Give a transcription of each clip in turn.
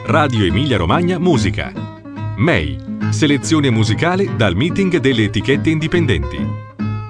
Radio Emilia Romagna Musica. MEI, selezione musicale dal meeting delle etichette indipendenti.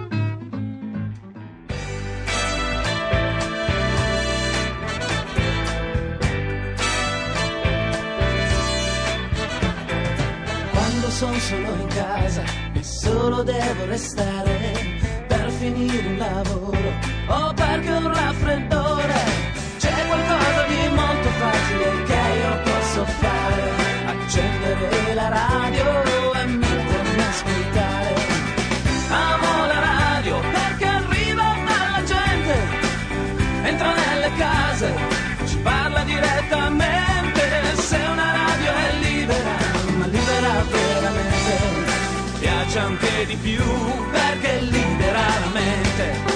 Sono solo in casa e solo devo restare per finire un lavoro o perché un raffreddore. C'è qualcosa di molto facile che io posso fare: accendere la radio e mettermi a ascoltare. Amo la radio perché arriva alla gente, entra nelle case, ci parla direttamente. Se una radio è libera, ma libera veramente, piace anche di più perché libera la mente.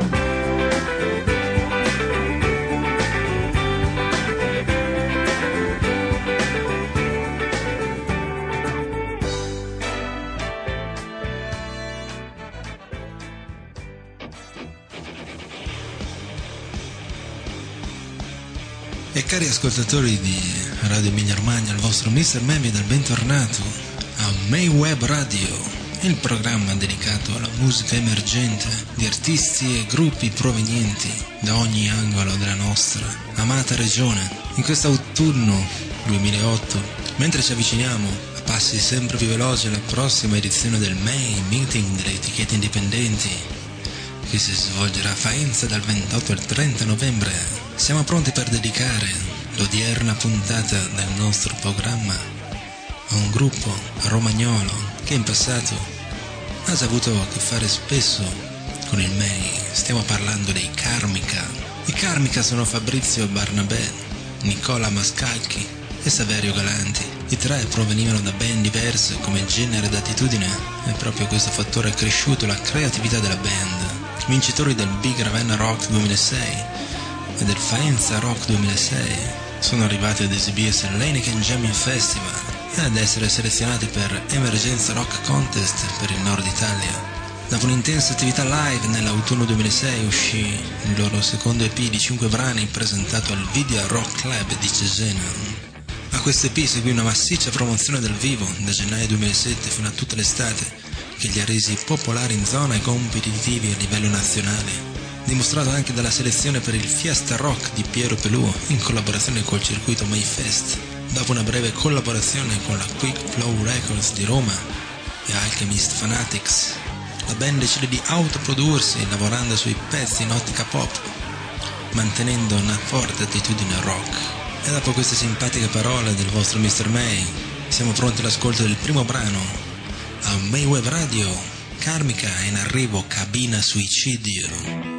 E cari ascoltatori di Radio Emilia Romagna, il vostro Mr. Memi del bentornato a MEI Web Radio, il programma dedicato alla musica emergente di artisti e gruppi provenienti da ogni angolo della nostra amata regione. In questo autunno 2008, mentre ci avviciniamo a passi sempre più veloci alla prossima edizione del MEI, meeting delle etichette indipendenti, che si svolgerà a Faenza dal 28 al 30 novembre, siamo pronti per dedicare l'odierna puntata del nostro programma a un gruppo romagnolo che in passato ha già avuto a che fare spesso con il MEI. Stiamo parlando dei Karmika. I Karmika sono Fabrizio Barnabé, Nicola Mascalchi e Saverio Galanti. I tre provenivano da band diverse come genere d'attitudine e proprio questo fattore ha cresciuto la creatività della band. Vincitori del Big Ravenna Rock 2006 e del Faenza Rock 2006, sono arrivati ad esibirsi all'Heineken Jamming Festival e ad essere selezionati per Emergenza Rock Contest per il Nord Italia. Dopo un'intensa attività live nell'autunno 2006 uscì il loro secondo EP di 5 brani presentato al Video Rock Club di Cesena. A questo EP seguì una massiccia promozione dal vivo da gennaio 2007 fino a tutta l'estate, che li ha resi popolari in zona e competitivi a livello nazionale, dimostrato anche dalla selezione per il Fiesta Rock di Piero Pelù in collaborazione col circuito Mayfest. Dopo una breve collaborazione con la Quick Flow Records di Roma e Alchemist Fanatics, la band decide di autoprodursi lavorando sui pezzi in ottica pop, mantenendo una forte attitudine rock. E dopo queste simpatiche parole del vostro Mr. May, siamo pronti all'ascolto del primo brano a MEI Web Radio. Karmika, in arrivo Cabina Suicidio.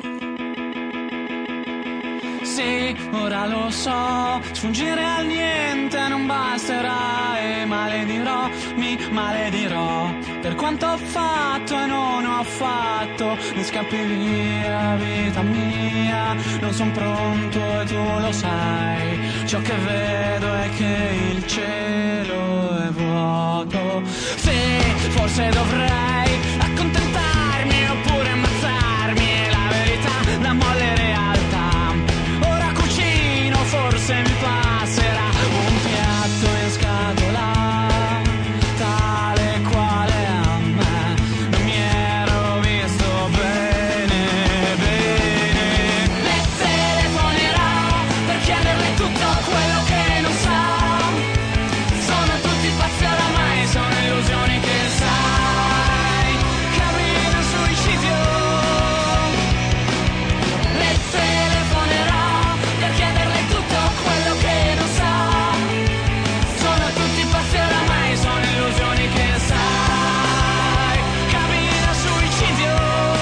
Sì, ora lo so, sfuggire al niente non basterà e mi maledirò per quanto ho fatto e non ho fatto. Mi scappi via, vita mia, non son pronto e tu lo sai. Ciò che vedo è che il cielo è vuoto. Sì, forse dovrei accontentarmi oppure ammazzarmi, è la verità, la molle realtà. Forse mi passerà un piatto in scatola, tale quale a me, non mi ero visto bene, bene. Le telefonerò per chiederle tutto quello che non so. Sono tutti pazzi oramai, sono illusioni che sai. Cabina suicidio. Le telefonerò per chiederle quello che non so. Sono tutti pazzi oramai, sono illusioni che sai. Cabina suicidio.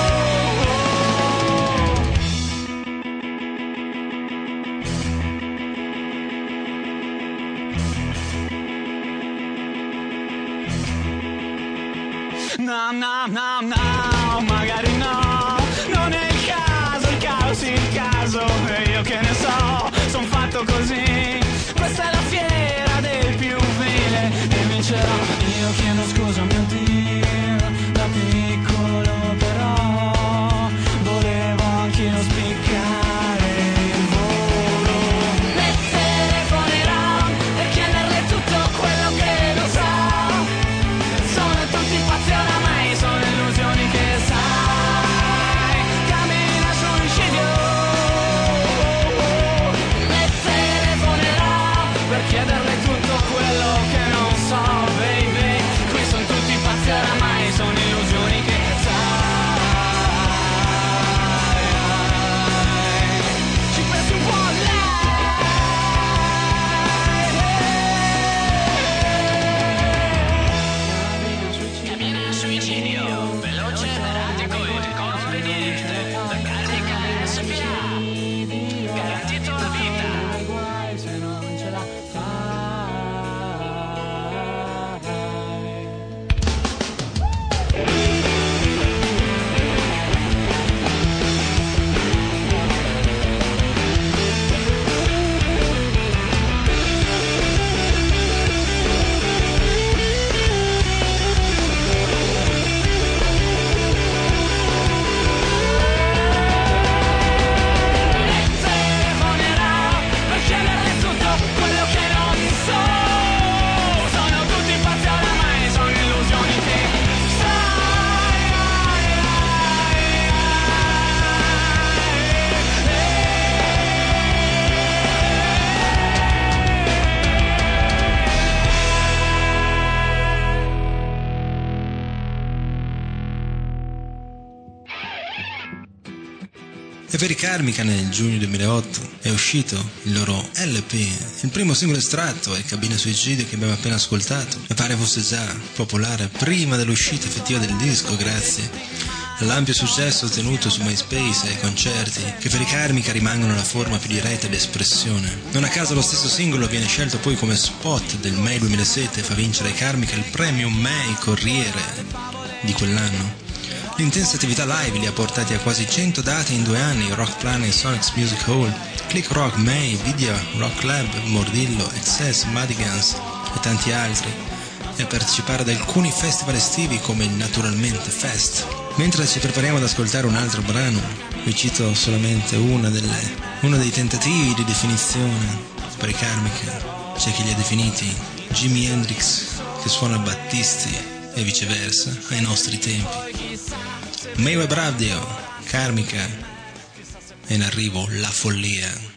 No, no, no, no, magari no, non è il caso, il caos, il caso, e io che ne so, son fatto così. Questa è la fiera del più vile e vincerò. Io chiedo scusa mio Dio, da piccolo però volevo anch'io spiccare il volo. Le telefonerò per chiedere E per i Karmika nel giugno 2008 è uscito il loro LP, il primo singolo estratto è Cabina Suicidio che abbiamo appena ascoltato, e pare fosse già popolare prima dell'uscita effettiva del disco grazie all'ampio successo ottenuto su MySpace e ai concerti, che per i Karmika rimangono la forma più diretta di espressione. Non a caso lo stesso singolo viene scelto poi come spot del May 2007 e fa vincere ai Karmika il premio May Corriere di quell'anno. L'intensa attività live li ha portati a quasi 100 date in 2 anni, Rock Planet, Sonic's Music Hall, Click Rock, May, Video, Rock Club, Mordillo, Excess, Madigans e tanti altri, e a partecipare ad alcuni festival estivi come il Naturalmente Fest. Mentre ci prepariamo ad ascoltare un altro brano, vi cito solamente uno dei tentativi di definizione per i Karmika. C'è chi li ha definiti Jimi Hendrix che suona Battisti e viceversa ai nostri tempi. May Web Radio, Karmika, e in arrivo La Follia.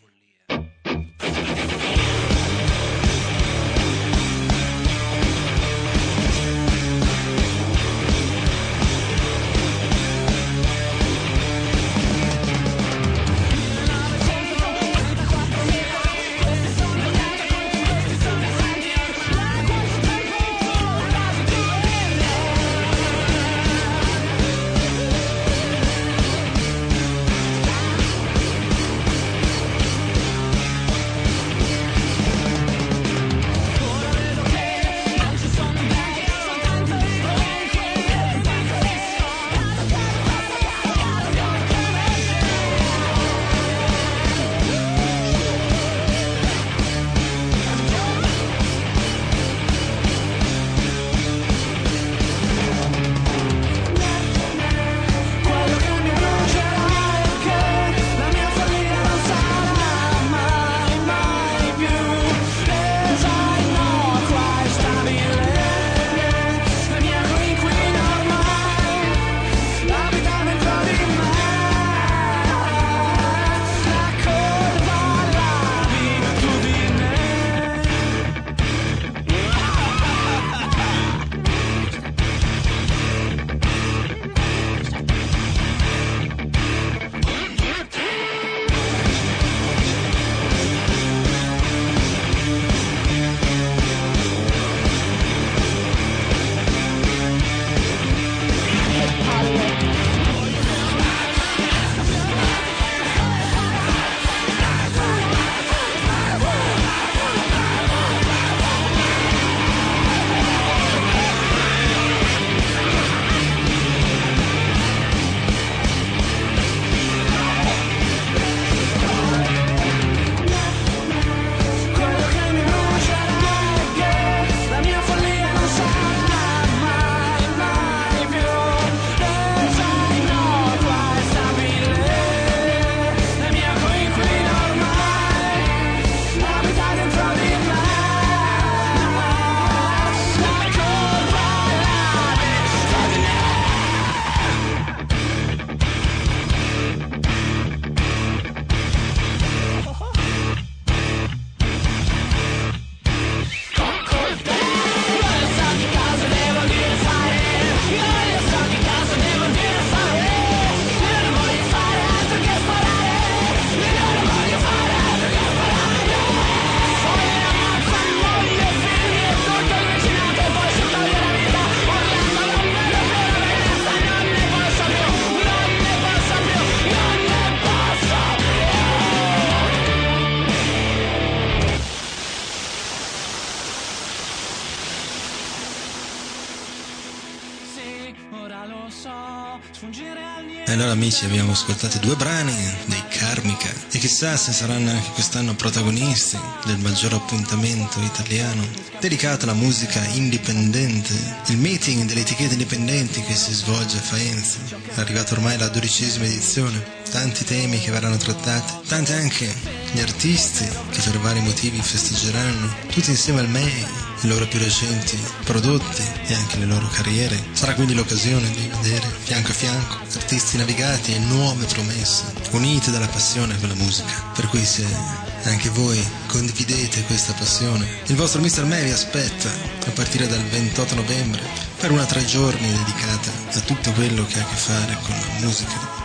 E allora amici, abbiamo ascoltato 2 brani dei Karmika e chissà se saranno anche quest'anno protagonisti del maggior appuntamento italiano dedicato alla musica indipendente, il meeting delle etichette indipendenti che si svolge a Faenza. È arrivata ormai la 12ª edizione, tanti temi che verranno trattati, tanti anche gli artisti che per vari motivi festeggeranno tutti insieme al May i loro più recenti prodotti e anche le loro carriere. Sarà quindi l'occasione di vedere fianco a fianco artisti navigati e nuove promesse, unite dalla passione per la musica. Per cui se anche voi condividete questa passione, il vostro Mr. May vi aspetta a partire dal 28 novembre per una 3 giorni dedicata a tutto quello che ha a che fare con la musica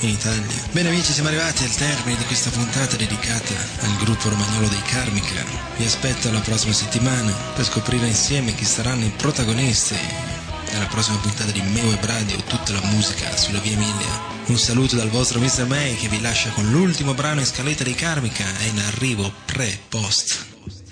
in Italia. Bene amici, siamo arrivati al termine di questa puntata dedicata al gruppo romagnolo dei Karmika. Vi aspetto la prossima settimana per scoprire insieme chi saranno i protagonisti nella prossima puntata di May Web Radio, tutta la musica sulla via Emilia. Un saluto dal vostro Mr. May che vi lascia con l'ultimo brano in scaletta dei Karmika e in arrivo pre-post.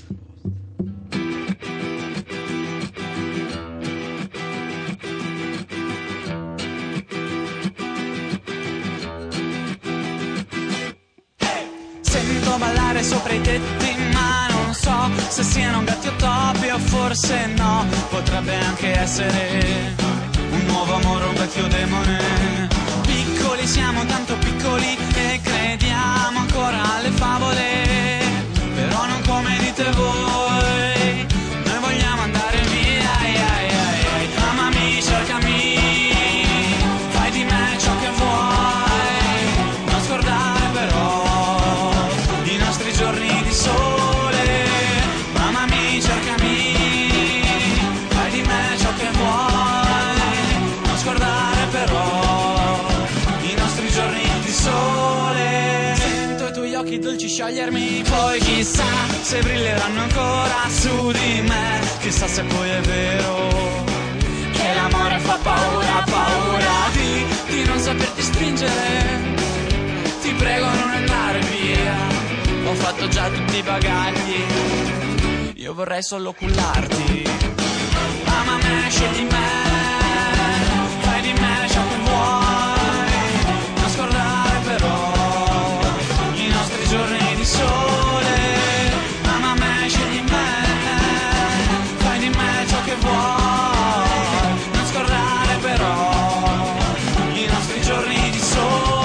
Sento ballare sopra i tetti, ma non so se siano gatti o topi o forse no. Potrebbe anche essere un nuovo amore, un vecchio demone. Piccoli siamo, tanto piccoli, e crediamo ancora alle favole, però non come dite voi. Noi vogliamo andare via, amami, cercami, fai di me ciò che vuoi. Non scordare però i nostri giorni di sole. Amami, cercami, fai di me ciò che vuoi. Non scordare però i nostri giorni di sole. Sento i tuoi occhi dolci sciogliermi, poi chissà se brilleranno ancora su di me. Chissà se poi è vero che l'amore fa paura, paura di non saperti stringere. Ti prego non andare via, ho fatto già tutti i bagagli, io vorrei solo cullarti. Ama me, scegli me, fai di me ciò che vuoi. Non scordare però i nostri giorni di sole. Ama me, scegli me, fai di me ciò che vuoi. Non scordare però i nostri giorni di sole.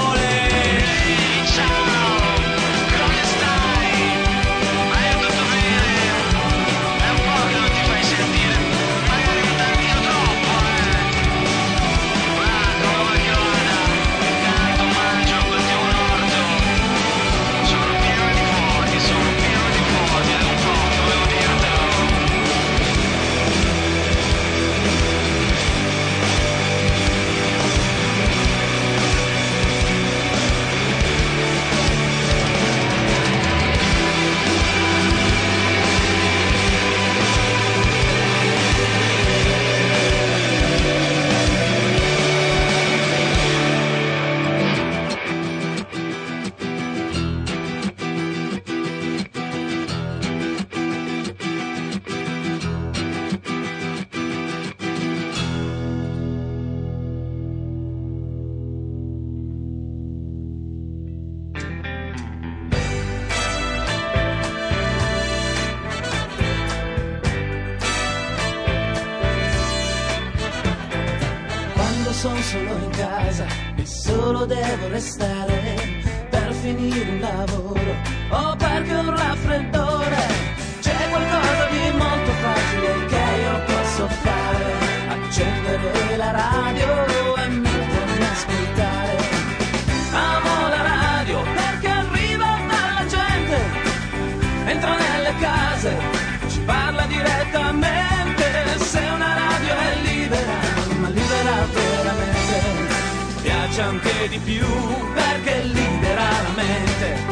Sono solo in casa e solo devo restare per finire un lavoro o perché ho un raffreddore. C'è qualcosa di molto facile che io posso fare: accendere la radio e mettermi a ascoltare. Amo la radio perché arriva dalla gente, entra nelle case, ci parla direttamente. Se una radio è libera, ma libera veramente, piace anche di più perché libera la mente.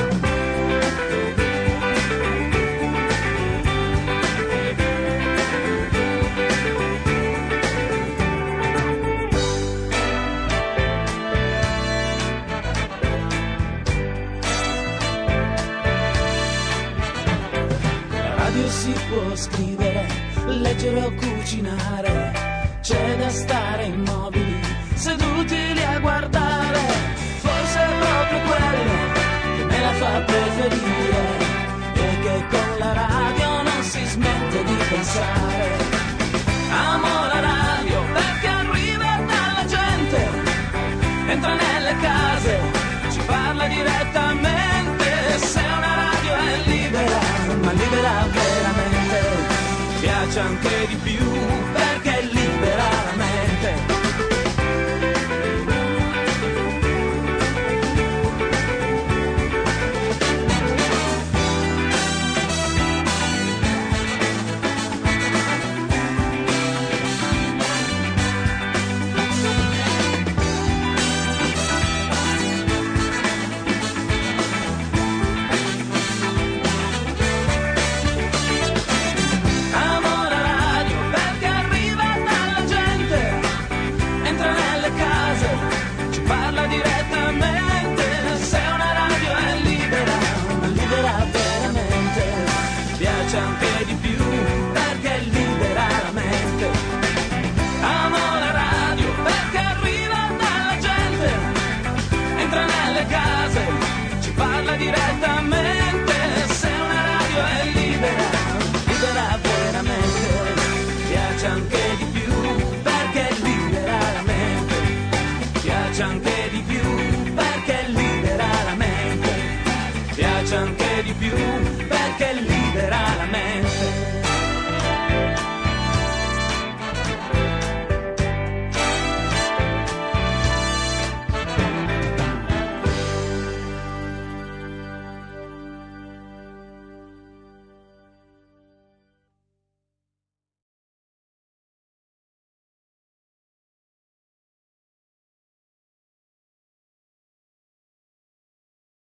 La radio si può scrivere, leggere o cucinare. C'è da stare immobili, seduti lì a guardare. Forse è proprio quello che me la fa preferire, e che con la radio non si smette di pensare. Amo la radio perché arriva dalla gente, entra nelle case, ci parla direttamente. Se una radio è libera, ma libera veramente, piace anche di più perché libera la mente. piace anche di più, perché libera la mente. Amo la radio perché arriva dalla gente, entra nelle case, ci parla direttamente. Se una radio è libera, libera veramente. Piace anche di più, perché libera la mente. Piace anche di più, perché libera la mente. Piace anche di più,